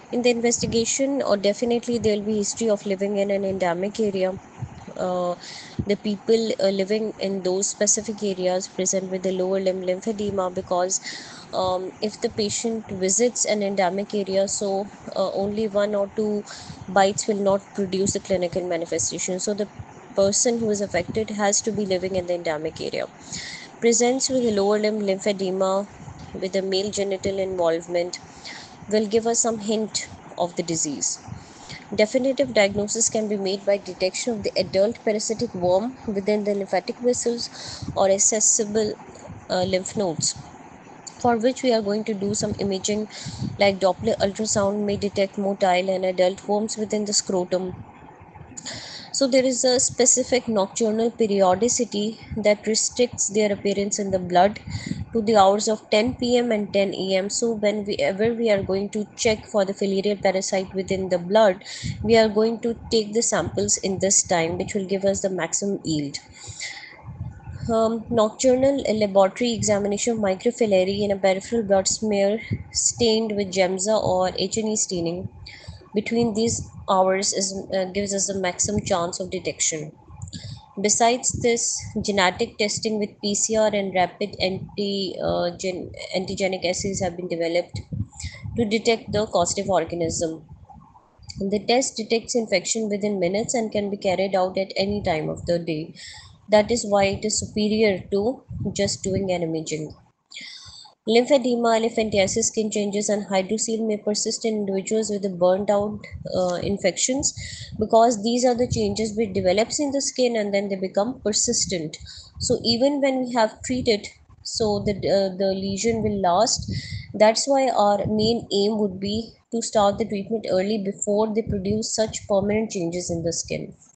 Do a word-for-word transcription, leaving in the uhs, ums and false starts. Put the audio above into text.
In the investigation, or definitely there will be history of living in an endemic area. Uh, the people uh, living in those specific areas present with the lower limb lymphedema, because um, if the patient visits an endemic area, so uh, only one or two bites will not produce the clinical manifestation. So the person who is affected has to be living in the endemic area. Presents with a lower limb lymphedema with a male genital involvement will give us some hint of the disease. Definitive diagnosis can be made by detection of the adult parasitic worm within the lymphatic vessels or accessible uh, lymph nodes, for which we are going to do some imaging like Doppler ultrasound may detect motile and adult worms within the scrotum. So there is a specific nocturnal periodicity that restricts their appearance in the blood to the hours of ten p m and ten a m. So whenever we are going to check for the filarial parasite within the blood, we are going to take the samples in this time, which will give us the maximum yield. Um, nocturnal laboratory examination of microfilariae in a peripheral blood smear stained with Gemza or H and E staining between these hours is, uh, gives us the maximum chance of detection. Besides this, genetic testing with P C R and rapid anti, uh, gen- antigenic assays have been developed to detect the causative organism. The test detects infection within minutes and can be carried out at any time of the day. That is why it is superior to just doing an imaging. Lymphedema, elephantiasis, skin changes, and hydrocele may persist in individuals with the burnt out uh, infections, because these are the changes which develops in the skin and then they become persistent. So even when we have treated, so the uh, the lesion will last. That's why our main aim would be to start the treatment early before they produce such permanent changes in the skin.